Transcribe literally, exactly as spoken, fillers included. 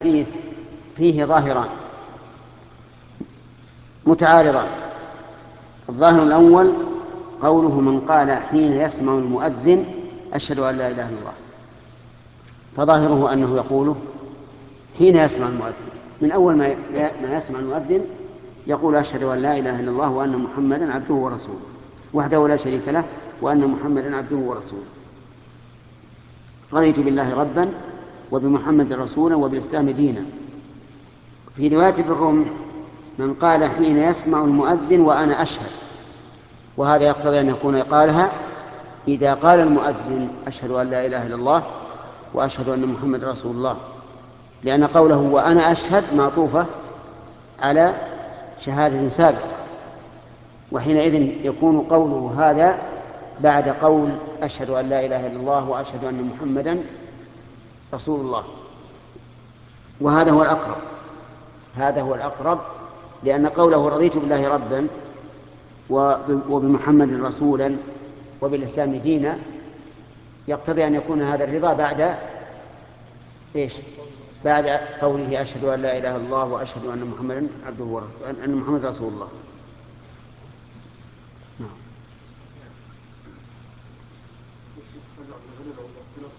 فيه, فيه ظاهران متعارضان. الظاهر الأول قوله من قال حين يسمع المؤذن أشهد أن لا إله إلا الله، فظاهره أنه يقوله حين يسمع المؤذن، من أول ما يسمع المؤذن يقول أشهد أن لا إله إلا الله وأن محمدا عبده ورسوله وحده لا شريك له وأن محمدا عبده ورسوله، رضيت بالله ربا وبمحمد رسولا وبالإسلام دينا. في رواية الروم من قال حين يسمع المؤذن وأنا أشهد، وهذا يقتضي أن يكون قالها إذا قال المؤذن أشهد أن لا إله إلا الله وأشهد أن محمد رسول الله، لأن قوله وأنا أشهد معطوفة على شهادة سابقة، وحينئذ يكون قوله هذا بعد قول أشهد أن لا إله إلا الله وأشهد أن محمدا رسول الله. وهذا هو الأقرب، هذا هو الأقرب، لأن قوله رضيت بالله ربا وبمحمد رسولا وبالإسلام دينا يقتضي أن يكون هذا الرضا بعد إيش؟ بعد قوله أشهد أن لا إله إلا الله وأشهد أن محمدا عبده ورسوله، أن محمد رسول الله. نعم.